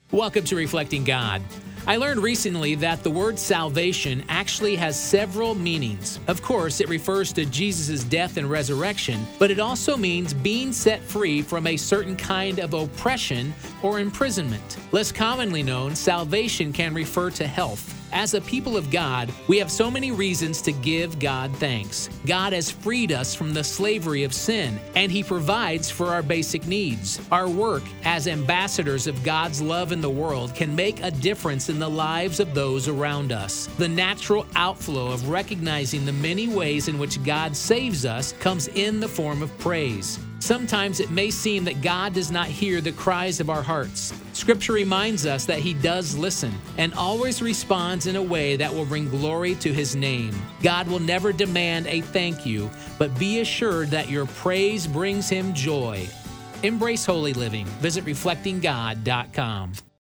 Welcome to Reflecting God. I learned recently that the word salvation actually has several meanings. Of course, it refers to Jesus' death and resurrection, but it also means being set free from a certain kind of oppression or imprisonment. Less commonly known, salvation can refer to health. As a people of God, we have so many reasons to give God thanks. God has freed us from the slavery of sin, and He provides for our basic needs. Our work as ambassadors of God's love in the world can make a difference in the lives of those around us. The natural outflow of recognizing the many ways in which God saves us comes in the form of praise. Sometimes it may seem that God does not hear the cries of our hearts. Scripture reminds us that He does listen and always responds in a way that will bring glory to His name. God will never demand a thank you, but be assured that your praise brings Him joy. Embrace holy living. Visit reflectinggod.com.